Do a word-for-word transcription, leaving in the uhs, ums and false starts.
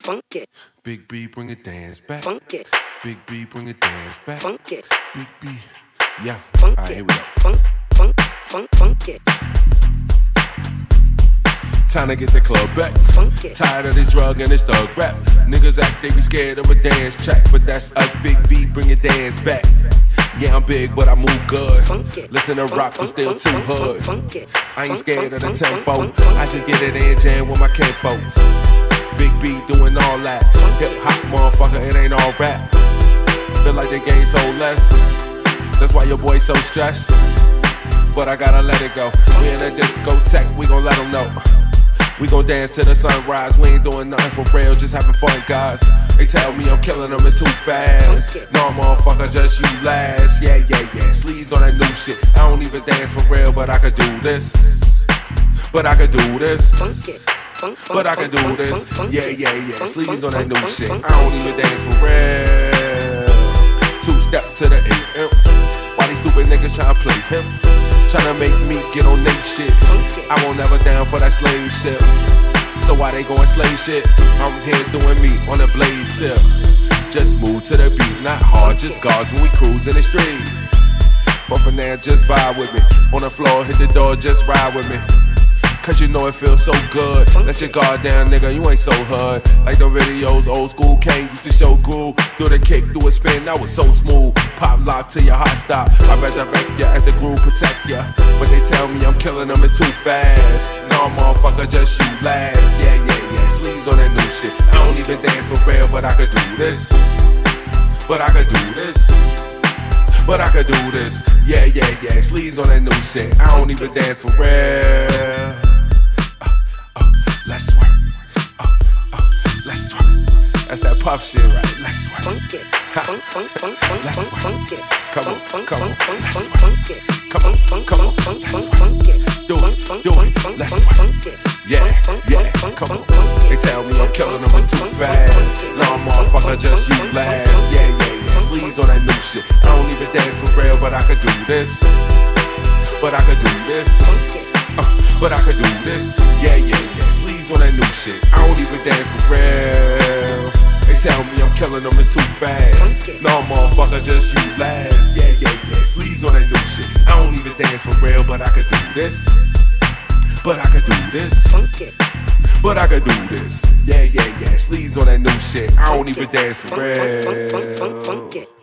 Funk it. Big B, bring a dance back. Funk it. Big B, bring a dance back. Funk it. Big B, yeah. Funk All right, it. here we go. Funk, funk, funk, funk it. Time to get the club back. Funk it. Tired of this drug and this thug rap. Niggas act they be scared of a dance track, but that's us. Big B, bring a dance back. Yeah, I'm big, but I move good. Funk it. Listen to rock, but still too Funk, funk, hood. funk it. I ain't Funk, scared of the funk, tempo. funk, funk, I just get it in jam with my campo. Big B doing all that. Hip hop motherfucker, it ain't all rap. Feel like the game so less. That's why your boy so stressed. But I gotta let it go. We in a discotheque, we gon' let them know. We gon' dance till the sunrise. We ain't doing nothing for real, just having fun, guys. They tell me I'm killing them, it's too fast. No, motherfucker, just you last. Yeah, yeah, yeah. Sleeves on that new shit. I don't even dance for real, but I could do this. But I could do this. Funk it. Funk, funk, But I can funk, do funk, this. funk, funk Yeah, it. yeah, yeah. Funk, Sleeves on funk, that new funk, shit. funk, I don't even dance for real. Two step to the A M. Why these stupid niggas tryna play him? Tryna make me get on they shit. I won't never down for that slave shit. So why they going slave shit? I'm here doing me on a blaze tip. Just move to the beat, not hard, just guards when we cruise in the street. But for now, just vibe with me. On the floor, hit the door, just ride with me. Cause you know it feels so good. Let your guard down, nigga, you ain't so hood. Like the videos, old school Kane used to show groove. Do the kick, do a spin, that was so smooth. Pop lock to your hot stop. I resurrect ya as the groove protect ya. But they tell me I'm killing them, it's too fast. No, motherfucker, just you last. Yeah, yeah, yeah, sleeves on that new shit. I don't even dance for real, but I could do this. But I could do this. But I could do this. Yeah, yeah, yeah, sleeves on that new shit. I don't even dance for real. Let's work. Uh, uh, let's work. That's that puff shit, right? Let's work. Funk it. Funk, funk, funk, funk, Let's funk, work. funk it. Come on, Funk, come on, funk, let's funk, work. funk it. Come on, Funk, come on, funk, funk, let's funk, work. funk it. Do Funk, it, funk, do funk, it, funk, let's funk, work. funk it. Yeah, Funk, yeah, funk, funk, come on. funk, funk They it. tell me I'm killing them, it's too fast. No, motherfucker, just you last. Yeah, yeah, yeah, sleeves on that new shit. I don't even dance for real, but I could do this. But I could do this. Uh, but I could do this. Yeah, yeah, yeah, sleeves on that new shit. I don't even dance for real. They tell me I'm killing them, it's too fast. No, motherfucker, just you last. Yeah, yeah, yeah, sleeves on that new shit. I don't even dance for real, but I could do this. But I could do this. Funk it. But I could do this. Yeah, yeah, yeah, sleeves on that new shit. I don't even dance for Funk, funk, funk, funk, funk, real. funk it.